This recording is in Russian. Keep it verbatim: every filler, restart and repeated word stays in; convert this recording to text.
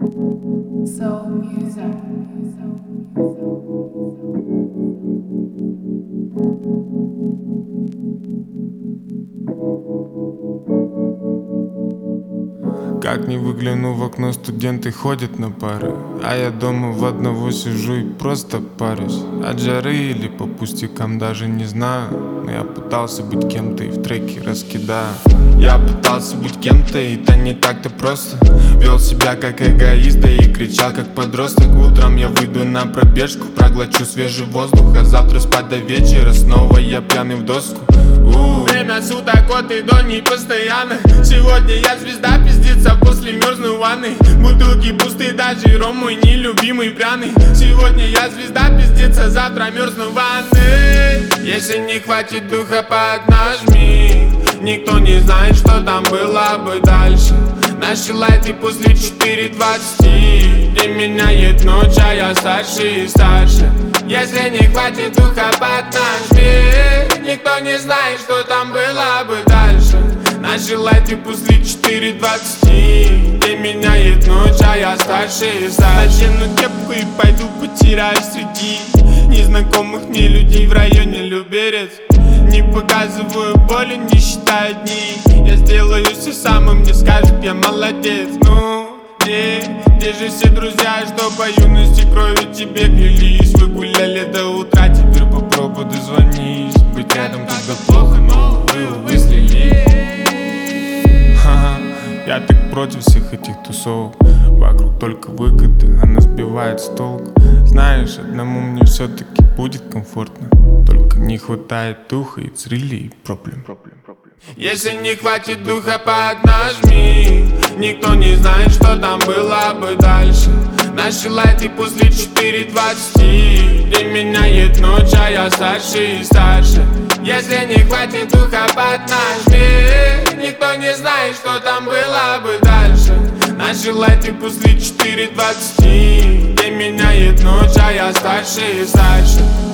Soul music. Как не выгляну в окно, студенты ходят на пары, а я дома в одного сижу и просто парюсь. От жары или по пустякам даже не знаю, но я пытался быть кем-то и в треке раскидаю. Я пытался быть кем-то, и это не так-то просто. Вел себя как эгоист, да и кричал как подросток. Утром я выйду на пробежку, проглочу свежий воздух, а завтра спать до вечера, снова я пьяный в доску. У-у-у. Время суток от и до не постоянно. Сегодня я звезда, пиздится после мерзной ванны. Бутылки пустые, даже ром мой нелюбимый пряный. Сегодня я звезда, пиздится, завтра мерзну в ванны. Если не хватит духа, поднажми. Никто не знает, что там было бы дальше. Наши лайты после четыре двадцати. День меняет ночь, а я старше и старше. Если не хватит духа, поднажми. Никто не знает, что там было бы дальше. Наши лайты после четыре двадцати. День меняет ночь, а я старше и старше. Надену кепку и пойду потеряюсь среди незнакомых мне людей в районе Люберец. Не показываю боли, не считаю дни. Я сделаю все сам, и мне скажут, я молодец. Ну, где, где же все друзья, что по юности кровью тебе клялись? Вы гуляли до утра, теперь попробуй дозвонись. Быть рядом, когда плохо, но вы, увы, слились. Ха-ха, я так против всех этих тусовок. Вокруг только выгоды, она сбивает с толку. Знаешь, одному мне все-таки будет комфортно. Только не хватает духа и црили и проблем. Если не хватит духа, поднажми. Никто не знает, что там было бы дальше. Наши лайты после четыре двадцати. День меняет ночь, а я старше и старше. Если не хватит духа, поднажми. Никто не знает, что там было бы дальше. Наши лайты после четыре двадцати. День меняет ночь, а я старше и старше.